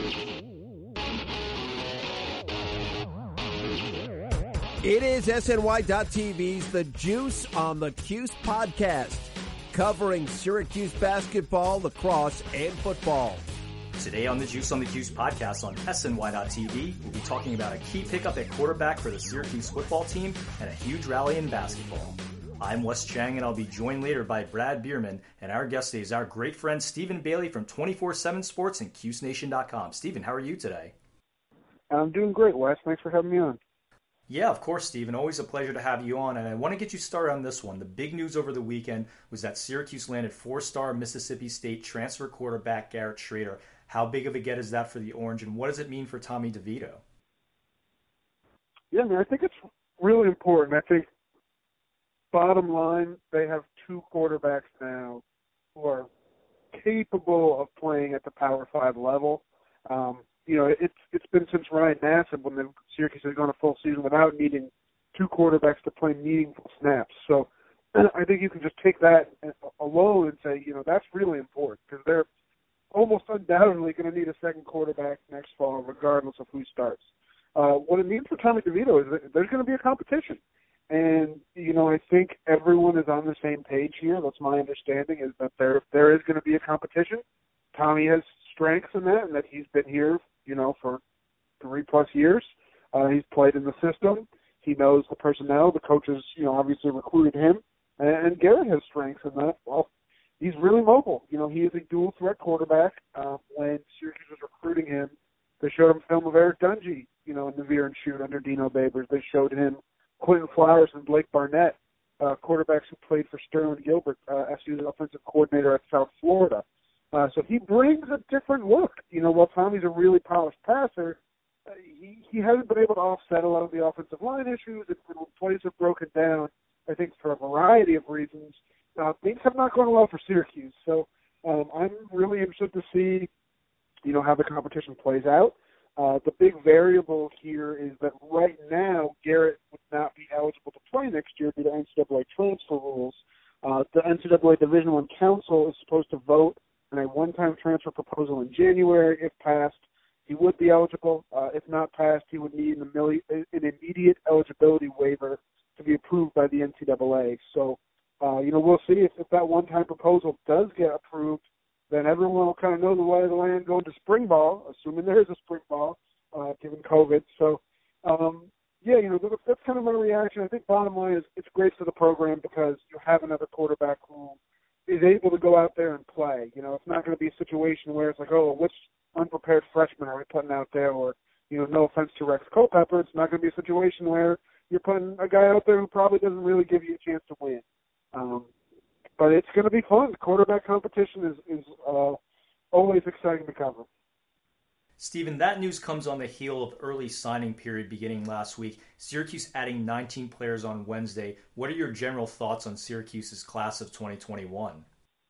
It is SNY.TV's The Juice on the Cuse podcast, covering Syracuse basketball, lacrosse, and football. Today on the Juice on the Cuse podcast on SNY.TV, we'll be talking about a key pickup at quarterback for the Syracuse football team and a huge rally in basketball. I'm Wes Chang, and I'll be joined later by Brad Bierman, and our guest today is our great friend Stephen Bailey from 24/7 Sports and CuseNation.com. Stephen, how are you today? I'm doing great, Wes. Thanks for having me on. Yeah, of course, Stephen. Always a pleasure to have you on, and I want to get you started on this one. The big news over the weekend was that Syracuse landed four-star Mississippi State transfer quarterback Garrett Shrader. How big of a get is that for the Orange, and what does it mean for Tommy DeVito? Yeah, man, I think it's really important. I think, bottom line, they have two quarterbacks now who are capable of playing at the Power 5 level. It's been since Ryan Nassib when the Syracuse has gone a full season without needing two quarterbacks to play meaningful snaps. So I think you can just take that alone and say, that's really important because they're almost undoubtedly going to need a second quarterback next fall, regardless of who starts. What it means for Tommy DeVito is that there's going to be a competition. And, I think everyone is on the same page here. That's my understanding, is that there is going to be a competition. Tommy has strengths in that, and that he's been here, for 3+ years. He's played in the system. He knows the personnel. The coaches, obviously recruited him. And Garrett has strengths in that. Well, he's really mobile. He is a dual-threat quarterback. When Syracuse was recruiting him, they showed him film of Eric Dungy, in the veer and shoot under Dino Babers. They showed him Quentin Flowers and Blake Barnett, quarterbacks who played for Sterling Gilbert, SU's offensive coordinator at South Florida. So he brings a different look. While Tommy's a really polished passer, he hasn't been able to offset a lot of the offensive line issues. And when plays have broken down, I think for a variety of reasons, things have not gone well for Syracuse. So I'm really interested to see, how the competition plays out. The big variable here is that right now Garrett would not be eligible to play next year due to NCAA transfer rules. The NCAA Division I Council is supposed to vote on a one-time transfer proposal in January. If passed, he would be eligible. If not passed, he would need an immediate eligibility waiver to be approved by the NCAA. So, we'll see if that one-time proposal does get approved. Then everyone will kind of know the lay of the land going to spring ball, assuming there is a spring ball, given COVID. So, that's kind of my reaction. I think bottom line is it's great for the program because you have another quarterback who is able to go out there and play. It's not going to be a situation where it's like, oh, which unprepared freshman are we putting out there? Or, no offense to Rex Culpepper, it's not going to be a situation where you're putting a guy out there who probably doesn't really give you a chance to win. But it's going to be fun. Quarterback competition is always exciting to cover. Stephen, that news comes on the heel of early signing period beginning last week. Syracuse adding 19 players on Wednesday. What are your general thoughts on Syracuse's class of 2021?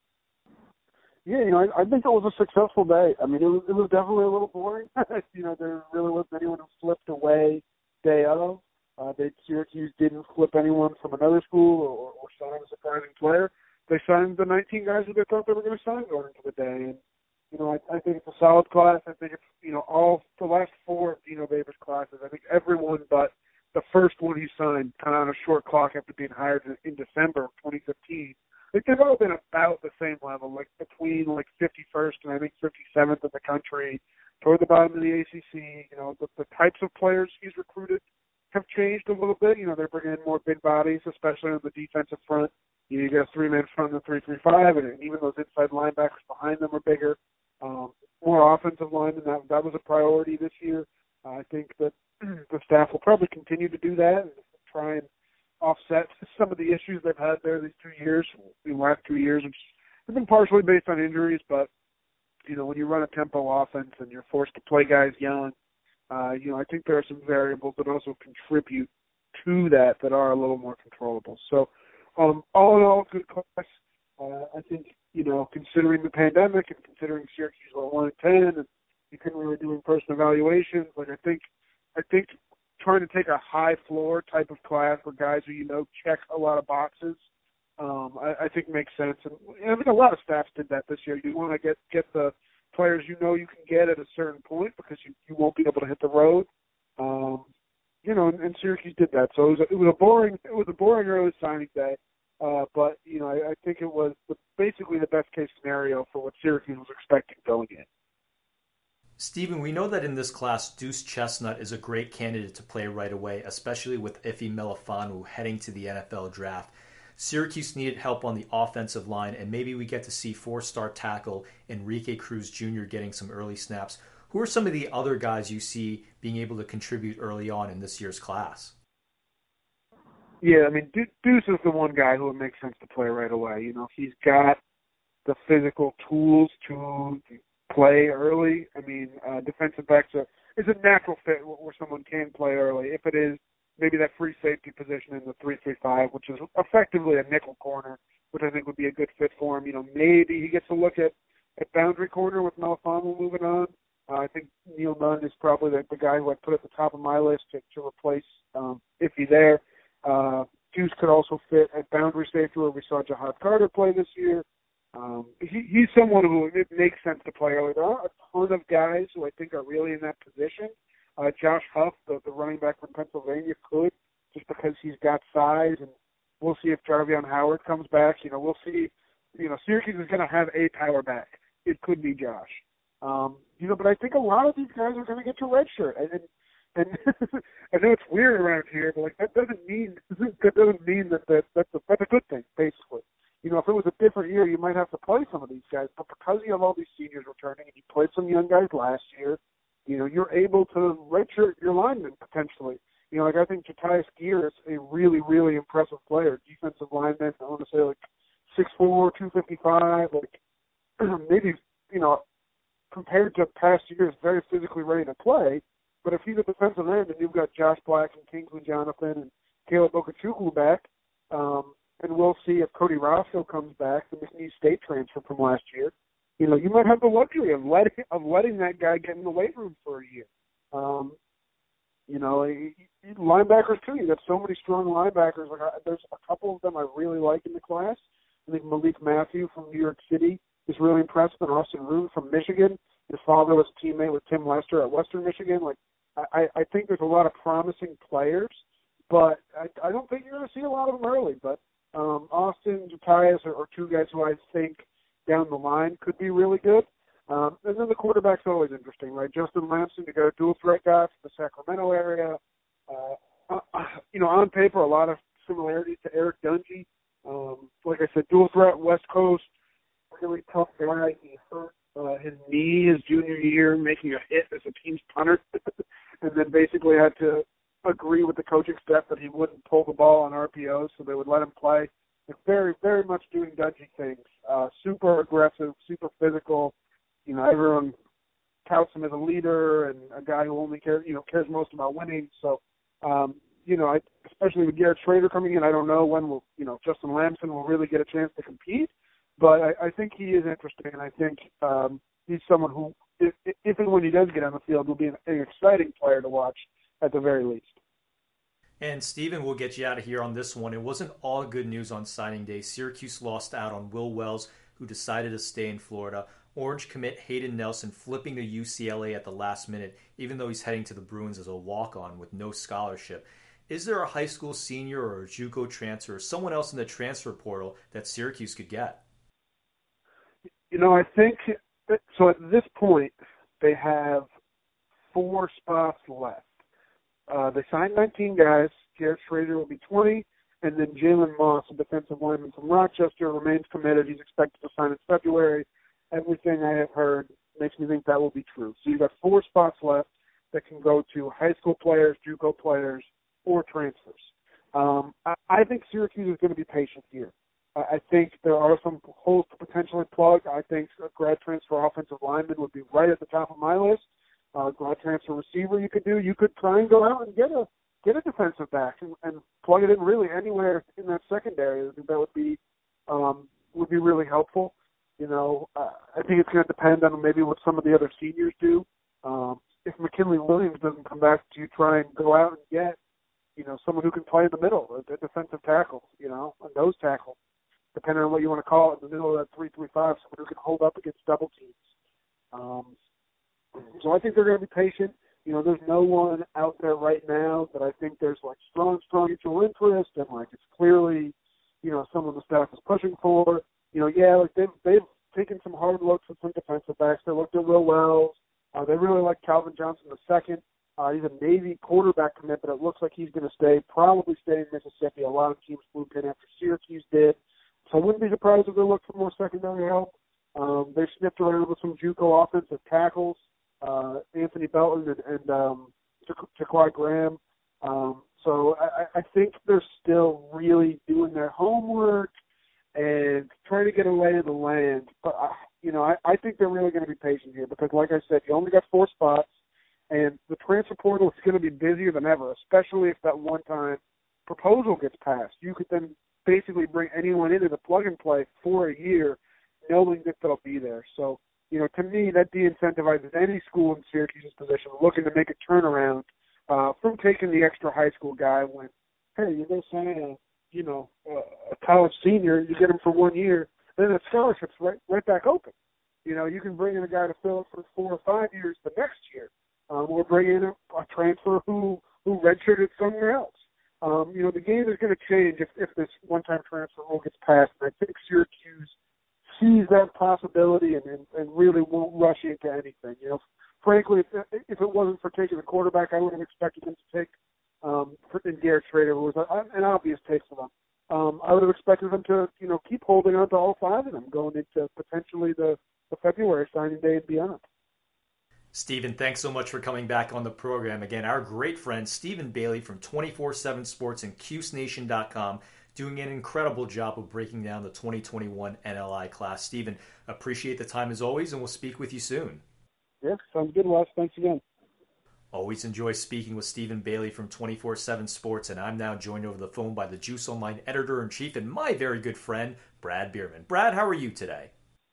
Yeah, I think it was a successful day. I mean, it was definitely a little boring. There really wasn't anyone who flipped away day of. Syracuse didn't flip anyone from another school or sign a surprising player. They signed the 19 guys who they thought they were going to sign going into the day. And, I think it's a solid class. I think it's, all the last four of Dino Babers' classes, I think everyone but the first one he signed kind of on a short clock after being hired in December of 2015. I think they've all been about the same level, like between 51st and I think 57th in the country, toward the bottom of the ACC. The types of players he's recruited have changed a little bit. They're bringing in more big bodies, especially on the defensive front. You got a three-man front in the 3-3-5, and even those inside linebackers behind them are bigger. More offensive linemen, that was a priority this year. I think that the staff will probably continue to do that and try and offset some of the issues they've had there these 2 years, the last 2 years, which have been partially based on injuries. But, when you run a tempo offense and you're forced to play guys young, I think there are some variables that also contribute to that are a little more controllable. So, all in all, good class. I think, considering the pandemic and considering Syracuse were 1-10 and you couldn't really do in-person evaluations, I think trying to take a high floor type of class with guys who, check a lot of boxes, I think makes sense. And I mean, a lot of staffs did that this year. You want to get the players you know you can get at a certain point because you won't be able to hit the road. And Syracuse did that. So it was a boring early signing day. But I think it was basically the best case scenario for what Syracuse was expecting going in. Stephen, we know that in this class, Deuce Chestnut is a great candidate to play right away, especially with Ife Melifonwu heading to the NFL draft. Syracuse needed help on the offensive line, and maybe we get to see four-star tackle Enrique Cruz Jr. getting some early snaps. Who are some of the other guys you see being able to contribute early on in this year's class? Yeah, I mean, Deuce is the one guy who would make sense to play right away. He's got the physical tools to play early. I mean, defensive backs is a natural fit where someone can play early. If it is maybe that free safety position in the 3-3-5, which is effectively a nickel corner, which I think would be a good fit for him. Maybe he gets a look at boundary corner with Melifonwu moving on. I think Neil Nunn is probably the guy who I'd put at the top of my list to replace if he's there. Deuce could also fit at boundary safety where we saw Jahad Carter play this year. He's someone who it makes sense to play early. There are a ton of guys who I think are really in that position. Josh Huff, the running back from Pennsylvania, could, just because he's got size, and we'll see if Jarvion Howard comes back. We'll see. Syracuse is going to have a power back. It could be Josh. But I think a lot of these guys are going to get to redshirt. And I know it's weird around here, but that doesn't mean that that's a good thing. Basically, if it was a different year, you might have to play some of these guys. But because you have all these seniors returning, and you played some young guys last year, you're able to redshirt your linemen potentially. I think Jatius Gear is a really, really impressive player. Defensive lineman, I want to say 6'4", 255, maybe compared to past years, very physically ready to play. But if he's a defensive end and you've got Josh Black and Kingsley Jonathan and Caleb Okechukwu back, and we'll see if Cody Roscoe comes back, the McNeese State transfer from last year, you might have the luxury of letting that guy get in the weight room for a year. Linebackers too. You got so many strong linebackers. There's a couple of them I really like in the class. I think Malik Matthew from New York City is really impressive, and Austin Root from Michigan. His father was a teammate with Tim Lester at Western Michigan. I think there's a lot of promising players, but I don't think you're going to see a lot of them early. But Austin, Jatius are two guys who I think down the line could be really good. And then the quarterback's always interesting, right? Justin Lamson, you got a dual threat guy from the Sacramento area. On paper, a lot of similarities to Eric Dungy. Like I said, dual threat, West Coast, really tough guy. He hurt his knee his junior year, making a hit as a team's punter, and then basically had to agree with the coaching staff that he wouldn't pull the ball on RPOs, so they would let him play. Very, very much doing Dungy things. Super aggressive, super physical. Everyone touts him as a leader and a guy who only cares most about winning. So, especially with Garrett Schrader coming in, I don't know when Justin Lamson will really get a chance to compete. But I think he is interesting, and I think he's someone who, if and when he does get on the field, will be an exciting player to watch at the very least. And Stephen, we'll get you out of here on this one. It wasn't all good news on signing day. Syracuse lost out on Will Wells, who decided to stay in Florida. Orange commit Hayden Nelson flipping to UCLA at the last minute, even though he's heading to the Bruins as a walk-on with no scholarship. Is there a high school senior or a JUCO transfer or someone else in the transfer portal that Syracuse could get? I think so. At this point, they have 4 spots left. They signed 19 guys. Garrett Schrader will be 20, and then Jalen Moss, a defensive lineman from Rochester, remains committed. He's expected to sign in February. Everything I have heard makes me think that will be true. So you've got 4 spots left that can go to high school players, JUCO players, or transfers. I think Syracuse is going to be patient here. I think there are some holes to potentially plug. I think a grad transfer offensive lineman would be right at the top of my list. Grad transfer receiver you could do. You could try and go out and get a defensive back and plug it in really anywhere in that secondary. I think that would be really helpful. I think it's going to depend on maybe what some of the other seniors do. If McKinley Williams doesn't come back, do you try and go out and get someone who can play in the middle, a defensive tackle, a nose tackle, depending on what you want to call it, in the middle of that 3-3-5, someone who can hold up against double teams. So I think they're going to be patient. You know, there's no one out there right now that I think there's like strong mutual interest and like it's clearly, you know, some of the staff is pushing for. You know, yeah, like they've taken some hard looks at some defensive backs. They looked at Will Wells. They really like Calvin Johnson II. He's a Navy quarterback commit, but it looks like he's going to probably stay in Mississippi. A lot of teams moved in after Syracuse did. So I wouldn't be surprised if they look for more secondary help. They've sniffed around with some JUCO offensive tackles, Anthony Belton and Jaquai Graham. So I think they're still really doing their homework and trying to get a lay of the land. But, you know, I think they're really going to be patient here because, like I said, you only got 4 spots, and the transfer portal is going to be busier than ever, especially if that one-time proposal gets passed. You could then basically bring anyone into the plug-and-play for a year knowing that they'll be there. So, you know, to me, that de-incentivizes any school in Syracuse's position looking to make a turnaround from taking the extra high school guy when, hey, you go sign a college senior, you get him for 1 year, then the scholarship's right back open. You know, you can bring in a guy to fill it for 4 or 5 years the next year, or bring in a transfer who redshirted somewhere else. You know, the game is going to change if this one-time transfer rule gets passed, and I think Syracuse sees that possibility and really won't rush into anything. You know, frankly, if it wasn't for taking the quarterback, I would have expected them to take Garrett Schrader, who was an obvious take for them. I would have expected them to, you know, keep holding on to all 5 of them going into potentially the February signing day and beyond. Stephen, thanks so much for coming back on the program. Again, our great friend Stephen Bailey from 24/7 Sports and CuseNation.com doing an incredible job of breaking down the 2021 NLI class. Stephen, appreciate the time as always, and we'll speak with you soon. Yeah, sounds good, Wes. Thanks again. Always enjoy speaking with Stephen Bailey from 24/7 Sports, and I'm now joined over the phone by the Juice Online editor-in-chief and my very good friend, Brad Bierman. Brad, how are you today?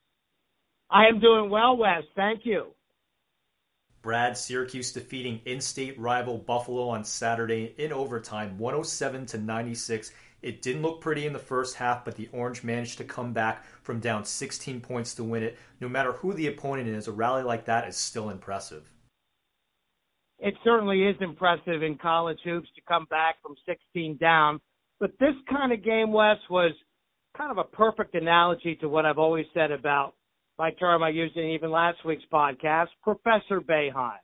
I am doing well, Wes. Thank you. Brad, Syracuse defeating in-state rival Buffalo on Saturday in overtime, 107-96. It didn't look pretty in the first half, but the Orange managed to come back from down 16 points to win it. No matter who the opponent is, a rally like that is still impressive. It certainly is impressive in college hoops to come back from 16 down. But this kind of game, Wes, was kind of a perfect analogy to what I've always said about my term I used in even last week's podcast, Professor Boeheim.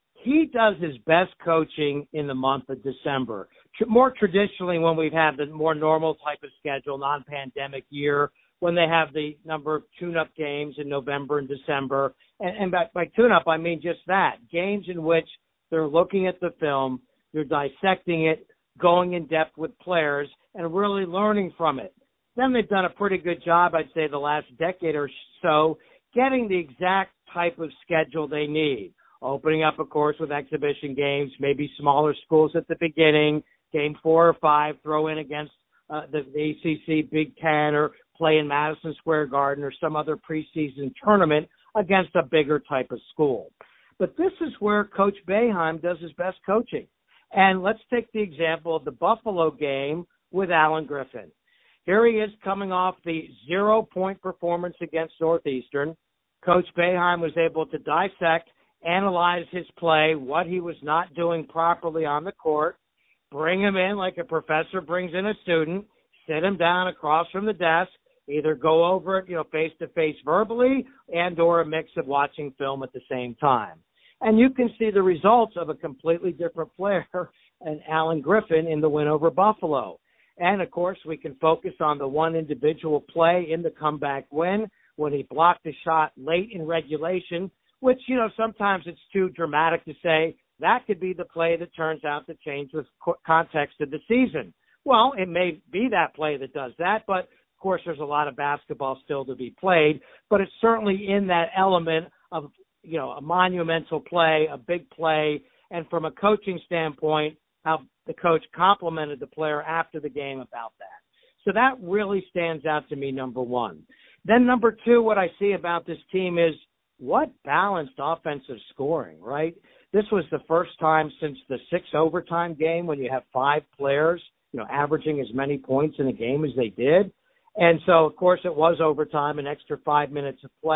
He does his best coaching in the month of December. More traditionally, when we've had the more normal type of schedule, non-pandemic year, when they have the number of tune-up games in November and December. And by tune-up, I mean just that, games in which they're looking at the film, they're dissecting it, going in depth with players, and really learning from it. Then they've done a pretty good job, I'd say, the last decade or so, getting the exact type of schedule they need. Opening up, of course, with exhibition games, maybe smaller schools at the beginning, game 4 or 5, throw in against the ACC, Big Ten, or play in Madison Square Garden or some other preseason tournament against a bigger type of school. But this is where Coach Boeheim does his best coaching. And let's take the example of the Buffalo game with Alan Griffin. Here he is coming off the 0-point performance against Northeastern. Coach Boeheim was able to dissect, analyze his play, what he was not doing properly on the court, bring him in like a professor brings in a student, sit him down across from the desk, either go over it, face-to-face verbally and or a mix of watching film at the same time. And you can see the results of a completely different player and Alan Griffin in the win over Buffalo. And, of course, we can focus on the one individual play in the comeback win when he blocked a shot late in regulation, which, sometimes it's too dramatic to say that could be the play that turns out to change the context of the season. Well, it may be that play that does that, but, of course, there's a lot of basketball still to be played. But it's certainly in that element of, a monumental play, a big play, and from a coaching standpoint, how the coach complimented the player after the game about that. So that really stands out to me, number one. Then number two, what I see about this team is what balanced offensive scoring, right? This was the first time since the 6 overtime game when you have 5 players, averaging as many points in a game as they did. And so, of course, it was overtime, an extra 5 minutes of play.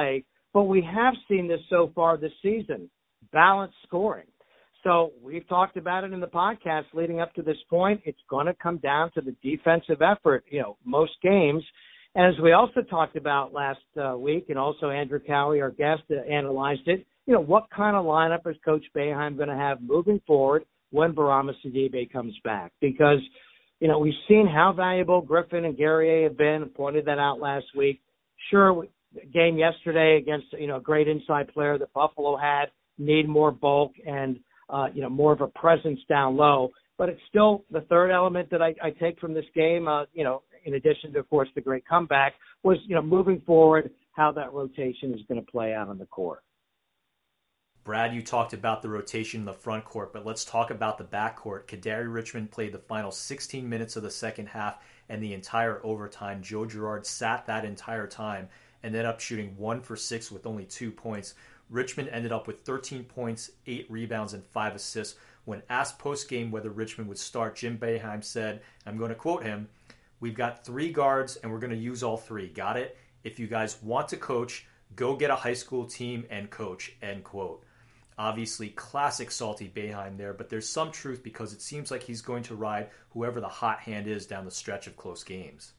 But we have seen this so far this season, balanced scoring. So we've talked about it in the podcast leading up to this point. It's going to come down to the defensive effort, most games. And as we also talked about last week, and also Andrew Cowie, our guest, analyzed it, what kind of lineup is Coach Boeheim going to have moving forward when Bourama Sidibe comes back? Because, we've seen how valuable Griffin and Guerrier have been, pointed that out last week. Sure, game yesterday against, a great inside player that Buffalo had, need more bulk and, more of a presence down low. But it's still the third element that I take from this game, in addition to, of course, the great comeback, was, moving forward, how that rotation is going to play out on the court. Brad, you talked about the rotation in the front court, but let's talk about the back court. Kadary Richmond played the final 16 minutes of the second half and the entire overtime. Joe Girard sat that entire time and ended up shooting 1 for 6 with only 2 points. Richmond ended up with 13 points, 8 rebounds, and 5 assists. When asked post-game whether Richmond would start, Jim Boeheim said, I'm going to quote him, "We've got 3 guards and we're going to use all 3. Got it? If you guys want to coach, go get a high school team and coach," end quote. Obviously, classic salty Boeheim there, but there's some truth because it seems like he's going to ride whoever the hot hand is down the stretch of close games.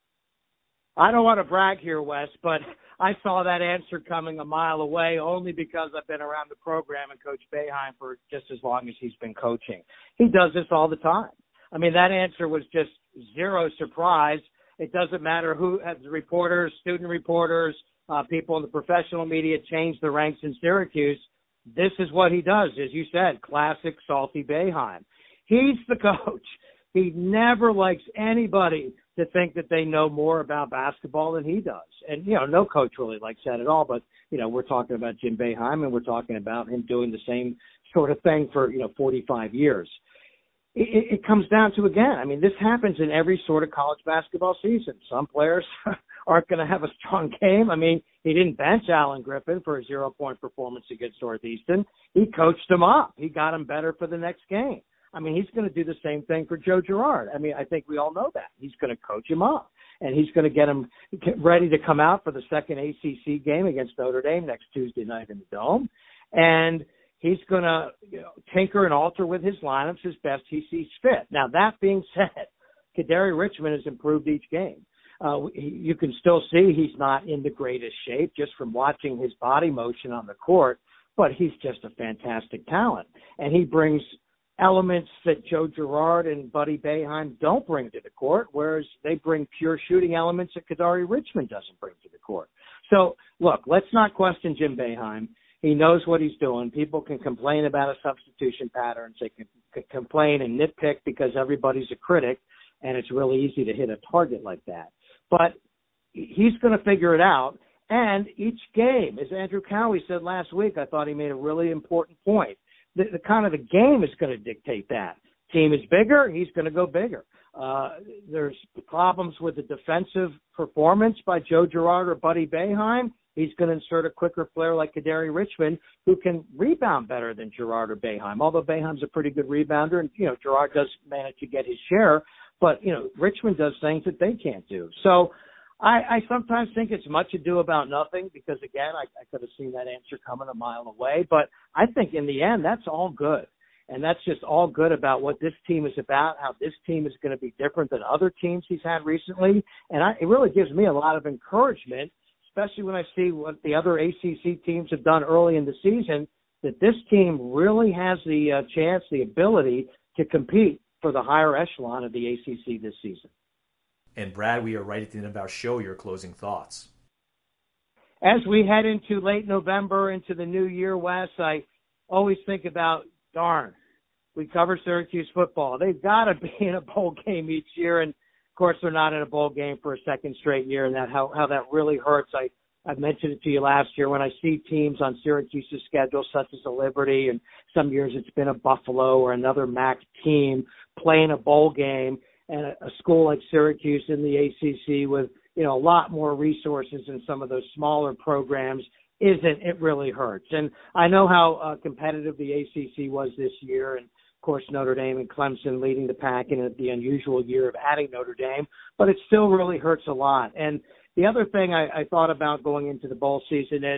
I don't want to brag here, Wes, but I saw that answer coming a mile away only because I've been around the program and Coach Boeheim for just as long as he's been coaching. He does this all the time. I mean, that answer was just zero surprise. It doesn't matter who has reporters, student reporters, people in the professional media change the ranks in Syracuse. This is what he does, as you said, classic salty Boeheim. He's the coach. He never likes anybody to think that they know more about basketball than he does. And, no coach really likes that at all. But, we're talking about Jim Boeheim, and we're talking about him doing the same sort of thing for, 45 years. It comes down to, again, I mean, this happens in every sort of college basketball season. Some players aren't going to have a strong game. I mean, he didn't bench Alan Griffin for a 0-point performance against Northeastern. He coached him up. He got him better for the next game. I mean, he's going to do the same thing for Joe Girard. I mean, I think we all know that. He's going to coach him up, and he's going to get him ready to come out for the second ACC game against Notre Dame next Tuesday night in the Dome. And he's going to tinker and alter with his lineups as best he sees fit. Now, that being said, Kadary Richmond has improved each game. You can still see he's not in the greatest shape just from watching his body motion on the court, but he's just a fantastic talent. And he brings elements that Joe Girard and Buddy Boeheim don't bring to the court, whereas they bring pure shooting elements that Kadary Richmond doesn't bring to the court. So, look, let's not question Jim Boeheim. He knows what he's doing. People can complain about a substitution pattern. They can complain and nitpick because everybody's a critic, and it's really easy to hit a target like that. But he's going to figure it out. And each game, as Andrew Cowie said last week, I thought he made a really important point. The kind of the game is going to dictate that. Team is bigger, he's going to go bigger. There's problems with the defensive performance by Joe Girard or Buddy Boeheim. He's going to insert a quicker player like Kadary Richmond who can rebound better than Girard or Boeheim, although Boeheim's a pretty good rebounder, and, Girard does manage to get his share. But, Richmond does things that they can't do. So I sometimes think it's much ado about nothing because, again, I could have seen that answer coming a mile away. But I think in the end, that's all good. And that's just all good about what this team is about, how this team is going to be different than other teams he's had recently. And it really gives me a lot of encouragement, especially when I see what the other ACC teams have done early in the season, that this team really has the chance, the ability to compete for the higher echelon of the ACC this season. And Brad, we are right at the end of our show. Your closing thoughts. As we head into late November, into the new year, Wes, I always think about, darn, we cover Syracuse football. They've got to be in a bowl game each year, and of course they're not in a bowl game for a second straight year, and that how that really hurts. I mentioned it to you last year when I see teams on Syracuse's schedule, such as a Liberty, and some years it's been a Buffalo or another MAC team playing a bowl game, and a school like Syracuse in the ACC with, a lot more resources than some of those smaller programs it really hurts. And I know how competitive the ACC was this year, and of course Notre Dame and Clemson leading the pack in the unusual year of adding Notre Dame, but it still really hurts a lot. And the other thing I thought about going into the bowl season is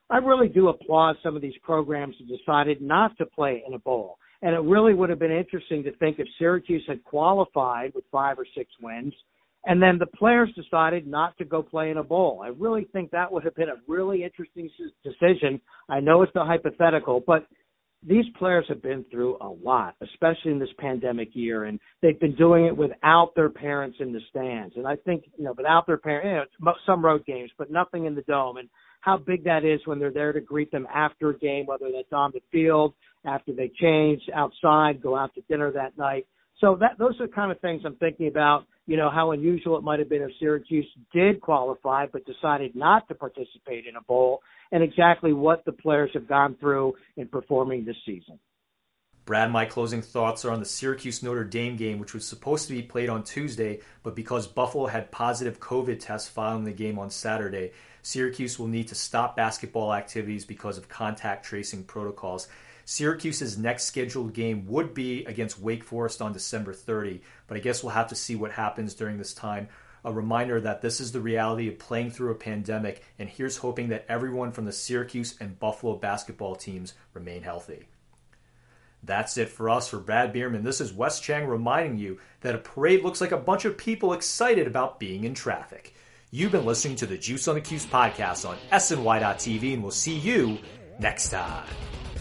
I really do applaud some of these programs that decided not to play in a bowl. And it really would have been interesting to think if Syracuse had qualified with 5 or 6 wins, and then the players decided not to go play in a bowl. I really think that would have been a really interesting decision. I know it's a hypothetical, but these players have been through a lot, especially in this pandemic year, and they've been doing it without their parents in the stands. And I think, without their parents, some road games, but nothing in the Dome, and how big that is when they're there to greet them after a game, whether that's on the field, after they change, outside, go out to dinner that night. So those are the kind of things I'm thinking about, how unusual it might have been if Syracuse did qualify but decided not to participate in a bowl, and exactly what the players have gone through in performing this season. Brad, my closing thoughts are on the Syracuse-Notre Dame game, which was supposed to be played on Tuesday, but because Buffalo had positive COVID tests following the game on Saturday, Syracuse will need to stop basketball activities because of contact tracing protocols. Syracuse's next scheduled game would be against Wake Forest on December 30, but I guess we'll have to see what happens during this time. A reminder that this is the reality of playing through a pandemic, and here's hoping that everyone from the Syracuse and Buffalo basketball teams remain healthy. That's it for us. For Brad Bierman, this is Wes Chang reminding you that a parade looks like a bunch of people excited about being in traffic. You've been listening to the Juice on the Cuse podcast on SNY.TV, and we'll see you next time.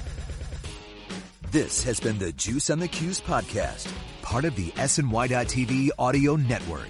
This has been the Juice on the Cuse podcast, part of the SNY.TV audio network.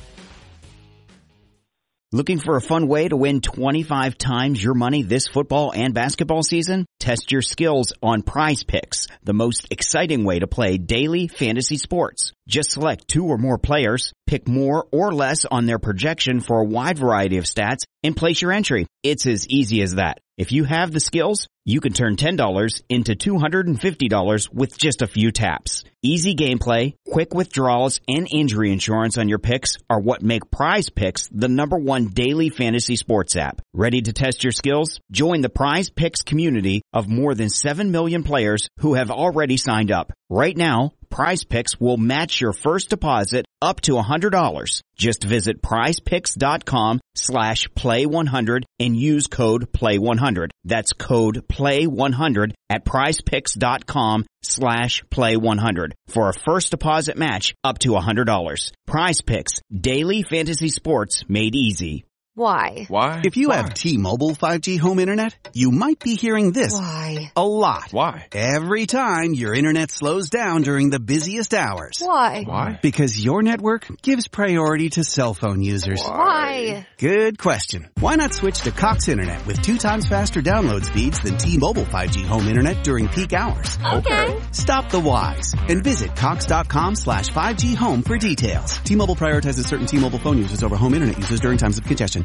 Looking for a fun way to win 25 times your money this football and basketball season? Test your skills on Prize Picks, the most exciting way to play daily fantasy sports. Just select 2 or more players, pick more or less on their projection for a wide variety of stats, and place your entry. It's as easy as that. If you have the skills, you can turn $10 into $250 with just a few taps. Easy gameplay, quick withdrawals, and injury insurance on your picks are what make Prize Picks the #1 daily fantasy sports app. Ready to test your skills? Join the Prize Picks community of more than 7 million players who have already signed up. Right now, Prize Picks will match your first deposit up to $100. Just visit prizepicks.com/play100 and use code PLAY100. That's code PLAY100 at prizepicks.com/play100 for a first deposit match up to $100. Prize Picks, daily fantasy sports made easy. Why? If you have T-Mobile 5G home internet, you might be hearing this Why? a lot. Why? Every time your internet slows down during the busiest hours. Why? Because your network gives priority to cell phone users. Why? Good question. Why not switch to Cox Internet with 2 times faster download speeds than T-Mobile 5G home internet during peak hours? Okay. Stop the whys and visit Cox.com/5G home for details. T-Mobile prioritizes certain T-Mobile phone users over home internet users during times of congestion.